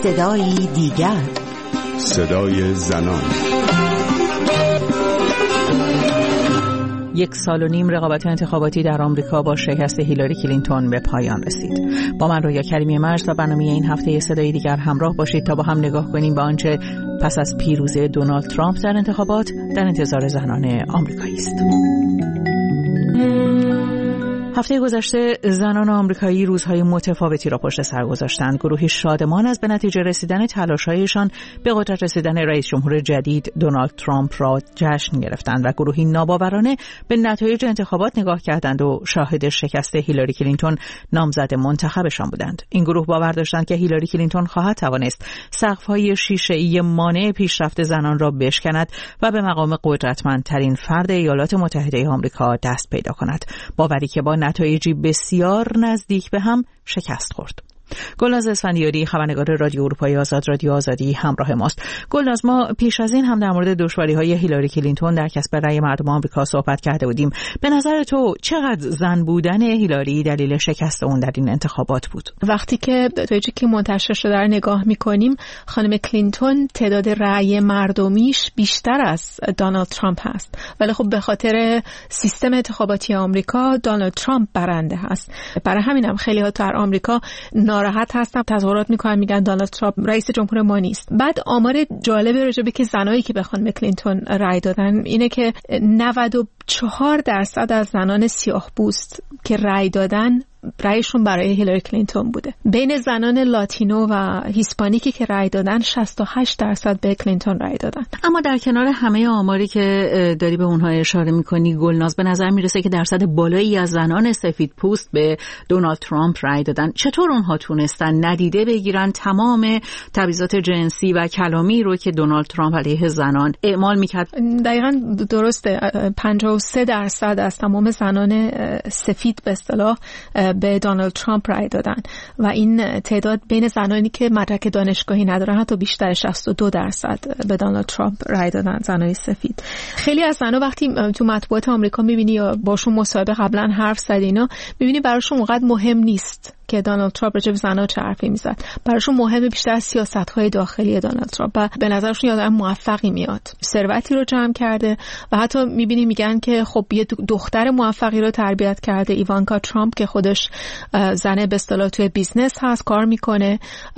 صدایی دیگر، صدای زنان. 1.5 سال رقابت انتخاباتی در آمریکا با شکست هیلاری کلینتون به پایان رسید. با من رویا کریمی مرز و برنامه این هفته صدای دیگر همراه باشید تا با هم نگاه کنیم به آنچه پس از پیروزی دونالد ترامپ در انتخابات در انتظار زنان آمریکایی است. هفته گذشته زنان آمریکایی روزهای متفاوتی را پشت سر گذاشتند. گروهی شادمان از به نتیجه رسیدن تلاش‌هایشان به قدرت رسیدن رئیس جمهور جدید دونالد ترامپ را جشن گرفتند و گروهی ناباورانه به نتایج انتخابات نگاه کردند و شاهد شکست هیلاری کلینتون نامزد منتخبشان بودند. این گروه باور داشتند که هیلاری کلینتون خواهد توانست سقف‌های شیشه‌ای مانع پیشرفت زنان را بشکند و به مقام قدرتمندترین فرد ایالات متحده آمریکا دست پیدا کند. باوری که با نتایجی بسیار نزدیک به هم شکست خورد. گلناز اسفندیاری، خبرنگار رادیو اروپای آزاد، رادیو آزادی همراه ماست. گلناز، ما پیش از این هم در مورد دشواری‌های هیلاری کلینتون در کسب رأی مردم آمریکا صحبت کرده بودیم. به نظر تو چقدر زن بودن هیلاری دلیل شکست اون در این انتخابات بود؟ وقتی که نتایجی که منتشر شده رو نگاه می‌کنیم، خانم کلینتون تعداد رأی مردمیش بیشتر از دونالد ترامپ هست. ولی خب به خاطر سیستم انتخاباتی آمریکا دونالد ترامپ برنده هست. برای همینم خیلی‌ها در آمریکا ناراحت هستن، تظاهرات میکنن، میگن دونالد ترامپ رئیس جمهور ما نیست. بعد آمار جالب راجع به که زنایی که به خانم کلینتون رأی دادن اینه که 94% از زنان سیاه‌پوست که رأی دادن رأیشون برای هیلاری کلینتون بوده. بین زنان لاتینو و هیسپانیکی که رأی دادن 68% به کلینتون رأی دادن. اما در کنار همه آماری که داری به اونها اشاره میکنی گلناز، به نظر میرسه که درصد بالایی از زنان سفید پوست به دونالد ترامپ رأی دادن. چطور اونها تونستن ندیده بگیرن تمام تبعیضات جنسی و کلامی رو که دونالد ترامپ علیه زنان اعمال میکرد؟ دقیقاً درسته. 53% از تمام زنان سفید به اصطلاح به دونالد ترامپ رأی دادن و این تعداد بین زنانی که مدرک دانشگاهی ندارن حتی بیشتر، 62% به دونالد ترامپ رأی دادن، زنای سفید. خیلی از زنا وقتی تو مطبوعات آمریکا می‌بینی یا باشون مصاحبه قبلا حرف زدی اینا، می‌بینی براشون اونقدر مهم نیست که دونالد ترامپ راجع به زنا چه حرفی میزد. براشون مهمه بیشتر سیاست‌های داخلی دونالد ترامپ و به نظرشون یه آدم موفقی میاد، ثروتی رو جمع کرده و حتی می‌بینی میگن که خب یه دختر موفقی رو تربیت کرده، ایوانکا ترامپ، که خودش زن به اصطلاح توی بیزنس هست، کار میکنه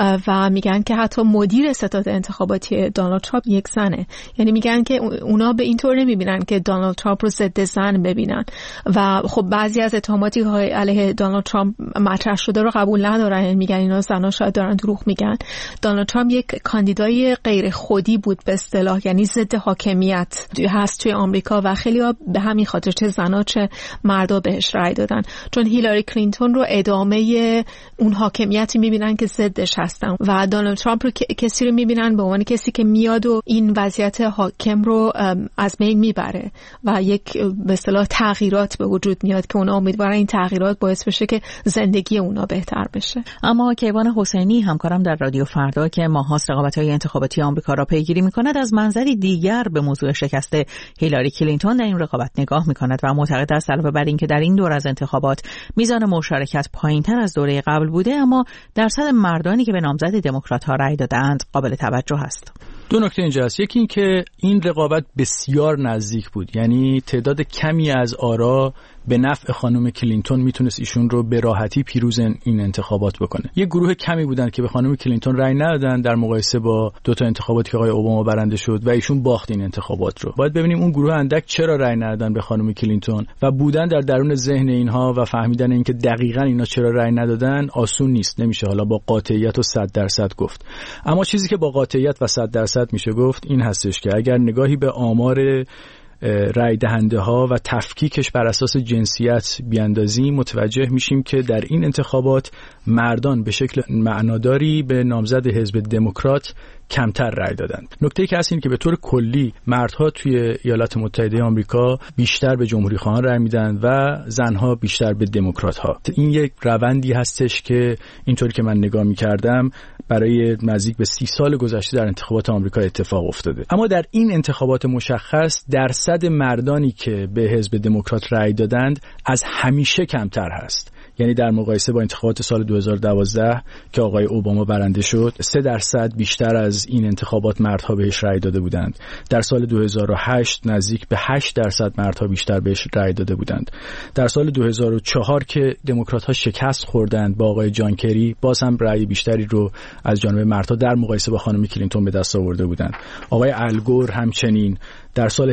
و میگن که حتی مدیر ستاد انتخاباتی دونالد ترامپ یک زنه. یعنی میگن که اونا به این طور نمیبینن که دونالد ترامپ رو ضد زن ببینن و خب بعضی از اتهاماتی که علیه دونالد ترامپ مطرح شده رو قبول ندارن. میگن اینا زنا شاید دارن دروغ میگن. دونالد ترامپ یک کاندیدای غیر خودی بود به اصطلاح، یعنی ضد حاکمیت هست توی آمریکا و خیلی‌ها به همین خاطر چه زنا چه مردا بهش رأی دادن، چون هیلاری کلینتون رو ادامه اون حاکمیتی میبینن که ضدش هستن و دونالد ترامپ رو کسی رو میبینن به عنوان کسی که میاد و این وضعیت حاکم رو از بین میبره و یک به اصطلاح تغییرات به وجود میاد که اونا امیدوارن این تغییرات باعث بشه که زندگی اونا بهتر بشه. اما کیوان حسینی، همکارم در رادیو فردا که ماهاست رقابت‌های انتخاباتی آمریکا را پیگیری می‌کند، از منظری دیگر به موضوع شکست هیلاری کلینتون در این رقابت نگاه می‌کند و معتقد است علاوه بر اینکه در این دور از انتخابات میزان مشارکت پایین‌تر از دوره قبل بوده، اما درصد مردانی که به نامزد دموکرات‌ها رأی دادند قابل توجه است. دو نکته اینجا هست. یکی این که این رقابت بسیار نزدیک بود، یعنی تعداد کمی از آرا به نفع خانم کلینتون میتونست ایشون رو به راحتی پیروز این انتخابات بکنه. یه گروه کمی بودن که به خانم کلینتون رأی ندادن در مقایسه با دو تا انتخاباتی که آقای اوباما برنده شد و ایشون باخت این انتخابات رو. باید ببینیم اون گروه اندک چرا رأی ندادن به خانم کلینتون و بودن در درون ذهن اینها و فهمیدن اینکه دقیقاً اینا چرا رأی ندادن آسون نیست. نمیشه حالا با قاطعیت و 100% گفت. اما چیزی که با قاطعیت و 100% میشه گفت این هستش که اگر نگاهی به آمار رای دهنده ها و تفکیکش بر اساس جنسیت بیاندازیم، متوجه میشیم که در این انتخابات مردان به شکل معناداری به نامزد حزب دموکرات کمتر رای دادند. نکته‌ای که هست این که به طور کلی مردها توی ایالات متحده آمریکا بیشتر به جمهوری خواهان رای میدن و زنها بیشتر به دموکرات ها. این یک روندی هستش که اینطوری که من نگاه می‌کردم برای نزدیک به 30 سال گذشته در انتخابات آمریکا اتفاق افتاده. اما در این انتخابات مشخص درصد مردانی که به حزب دموکرات رای دادند از همیشه کمتر هست. یعنی در مقایسه با انتخابات سال 2012 که آقای اوباما برنده شد 3% بیشتر از این انتخابات مردها بهش رأی داده بودند. در سال 2008 نزدیک به 8% مردها بیشتر بهش رأی داده بودند. در سال 2004 که دموکرات‌ها شکست خوردند با آقای جان کری باز هم رأی بیشتری رو از جانب مردها در مقایسه با خانم کلینتون به دست آورده بودند. آقای الگور همچنین در سال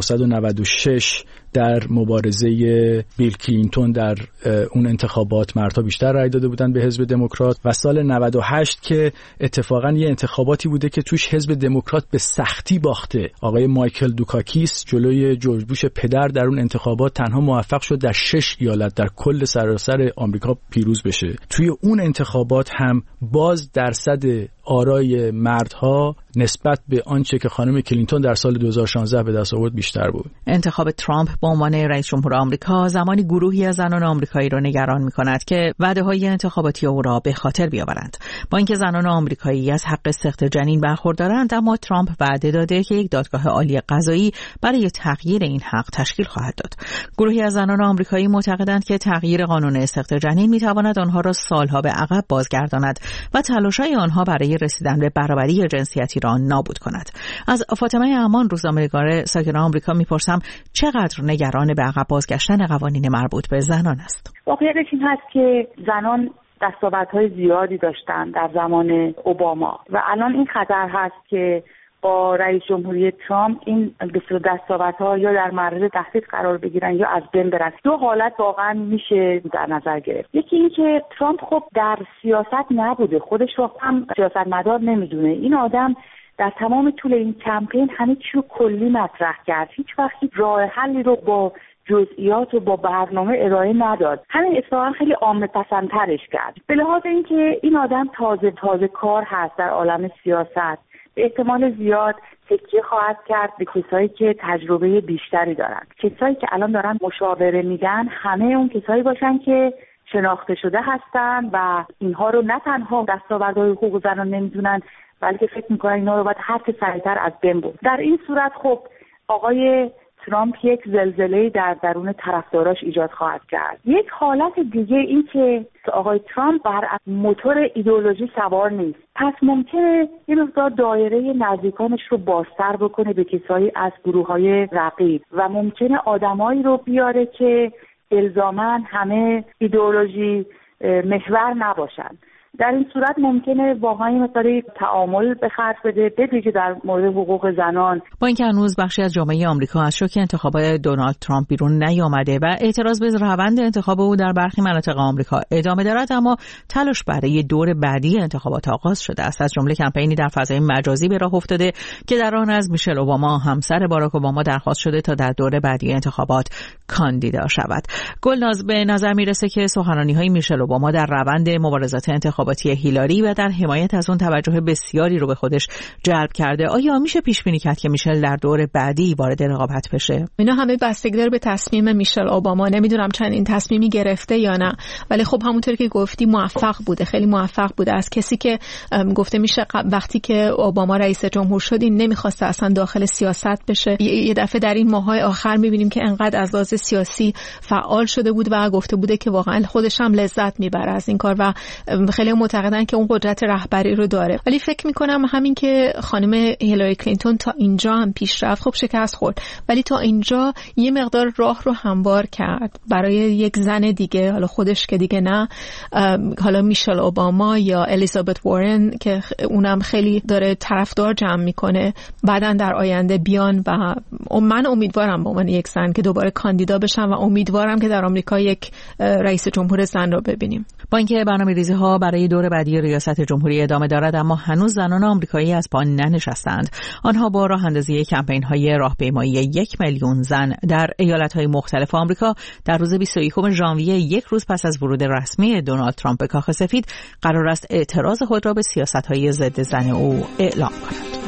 1996 در مبارزه بیل کلینتون در اون انتخابات مردها بیشتر رأی داده بودند به حزب دموکرات و سال 98 که اتفاقا یه انتخاباتی بوده که توش حزب دموکرات به سختی باخته. آقای مایکل دوکاکیس جلوی جورج بوش پدر در اون انتخابات تنها موفق شد در 6 ایالت در کل سراسر آمریکا پیروز بشه. توی اون انتخابات هم باز درصد آرای مردها نسبت به آنچه که خانم کلینتون در سال 2016 به دست آورد بیشتر بود. انتخاب ترامپ به عنوان رئیس جمهور آمریکا زمانی گروهی از زنان آمریکایی را نگران می‌کند که وعده‌های انتخاباتی او را به خاطر بیاورند. با اینکه زنان آمریکایی از حق سقط جنین برخوردارند، اما ترامپ وعده داده که یک دادگاه عالی قضایی برای تغییر این حق تشکیل خواهد داد. گروهی از زنان آمریکایی معتقدند که تغییر قانون سقط جنین می‌تواند آنها را سالها به عقب بازگرداند و تلاش‌های آنها برای رسیدن به برابری جنسیتی را نابود کند. از فاطمه امان روزنامه‌نگار ساکن آمریکا میپرسم چقدر نگران به عقب بازگشتن قوانین مربوط به زنان است. واقعیتش این هست که زنان دستاوردهای زیادی داشتن در زمان اوباما و الان این خطر هست که با رئیس جمهوری ترامپ این دستاوردها یا در معرض تهدید قرار بگیرن یا از بین برن. دو حالت واقعا میشه در نظر گرفت. یکی این که ترامپ خب در سیاست نبوده، خودش رو هم سیاستمدار نمیدونه. این آدم در تمام طول این کمپین همه چی رو کلی مطرح کرد، هیچ وقتی راه حلی رو با جزئیات و با برنامه ارائه نداد. همین اتفاقا خیلی عامه پسندترش کرد. به لحاظ اینکه این آدم تازه کار هست در عالم سیاست، به احتمال زیاد تکیه خواهد کرد به کسایی که تجربه بیشتری دارن. کسایی که الان دارن مشاوره میدن همه اون کسایی باشن که شناخته شده هستن و اینها رو نه تنها دستاوردهای حقوق زنان نمیدونن، بلکه فکر میکنن اینا رو باید هر چه سریعتر از بین برد. در این صورت خب آقای ترامپ یک زلزله در درون طرفداراش ایجاد خواهد کرد. یک حالت دیگه این که آقای ترامپ بر موتور ایدئولوژی سوار نیست، پس ممکنه یه مقدار دایره نزدیکانش رو بازتر بکنه به کسایی از گروه‌های رقیب و ممکنه آدمایی رو بیاره که الزاماً همه ایدئولوژی محور نباشن. در این صورت ممکنه واقعا مثلا تعامل به خرج بده، به ویژه در مورد حقوق زنان. با اینکه هنوز بخشی از جامعه آمریکا از شوک انتخابات دونالد ترامپ بیرون نیامده و اعتراض به روند انتخاب او در برخی مناطق آمریکا ادامه دارد، اما تلاش برای دور بعدی انتخابات آغاز شده است. از جمله کمپینی در فضای مجازی به راه افتاده که در آن از میشل اوباما همسر باراک اوباما درخواست شده تا در دور بعدی انتخابات کاندیدا شود. گلناز، به نظر میرسه که سخنرانی‌های میشل اوباما در روند مبارزات انتخاباتی هیلاری و در حمایت از اون توجه بسیاری رو به خودش جلب کرده. آیا میشه پیش بینی کرد که میشل در دور بعدی وارد رقابت بشه؟ اینا همه بستگی داره به تصمیم میشل اوباما. نمیدونم چند این تصمیمی گرفته یا نه، ولی خب همونطور که گفتی موفق بوده، خیلی موفق بوده. از کسی که گفته میشه وقتی که اوباما رئیس جمهور شد این نمیخواسته اصلا داخل سیاست بشه، یه دفعه در این ماهای آخر میبینیم که انقدر از لحاظ سیاسی فعال شده بود و گفته بوده که واقعا خودش هم لذت میبره از این کار و خیلی معتقدن که اون قدرت رهبری رو داره. ولی فکر میکنم همین که خانم هیلاری کلینتون تا اینجا هم پیش رفت، خب شکست خورد، ولی تا اینجا یه مقدار راه رو هموار کرد برای یک زن دیگه، حالا خودش که دیگه نه، حالا میشل اوباما یا الیزابت وارن که اونم خیلی داره طرفدار جمع میکنه، بعداً در آینده بیان و من امیدوارم به عنوان یک زن که دوباره کاندیدا بشم و امیدوارم که در آمریکا یک رئیس جمهور زن رو ببینیم. با اینکه برنامه‌ریزی‌ها برای دور بعدی ریاست جمهوری ادامه دارد، اما هنوز زنان آمریکایی از پا ننشستند. آنها با راه‌اندازی کمپین‌های راهپیمایی 1 میلیون زن در ایالت‌های مختلف آمریکا در روز 21 ژانویه، یک روز پس از ورود رسمی دونالد ترامپ به کاخ سفید، قرار است اعتراض خود را به سیاست‌های ضد زن او اعلام کنند.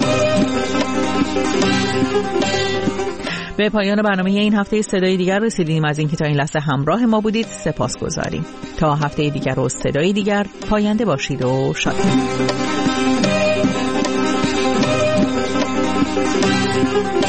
به پایان برنامه این هفته صدای دیگر رسیدیم. از اینکه تا این لحظه همراه ما بودید سپاسگزاریم. تا هفته دیگر و صدای دیگر، پاینده باشید و شاد.